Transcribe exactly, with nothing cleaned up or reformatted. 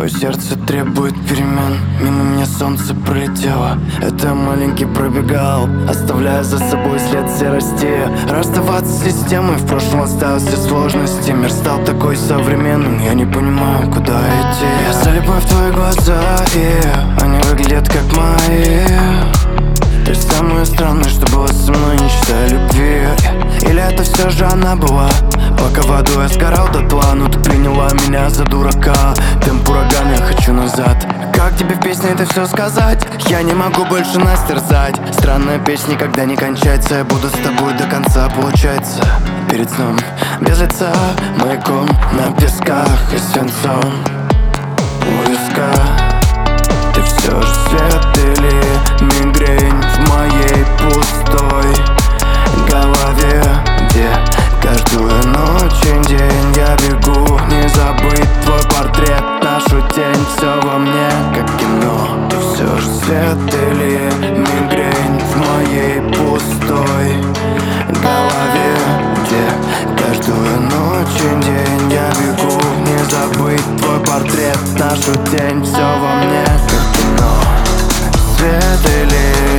Твое сердце требует перемен. Мимо меня солнце пролетело. Это маленький пробегал, оставляя за собой след серости. Расставаться с системой, в прошлом оставил все сложности. Мир стал такой современным, я не понимаю, куда идти. Я залипаю в твои глаза, и они выглядят как мои. Ты самое странное, что было со мной, не считая любви. Или это все же она была? Пока в аду я сгорал дотла, но ты приняла меня за дурака. Темп ураган, я хочу назад. Как тебе в песне это все сказать? Я не могу больше нас терзать. Странная песня никогда не кончается. Я буду с тобой до конца, получается. Перед сном без лица, маяком на песках и свинцом у виска. Ты все же свет или мигрень в моей пустой голове, где каждую ночь и день я бегу. Не забыть твой портрет, нашу тень, все во мне как кино. Ты все же свет или мигрень в моей пустой голове, где каждую ночь и день я бегу. Не забыть твой портрет, нашу тень, все во мне как кино. Свет или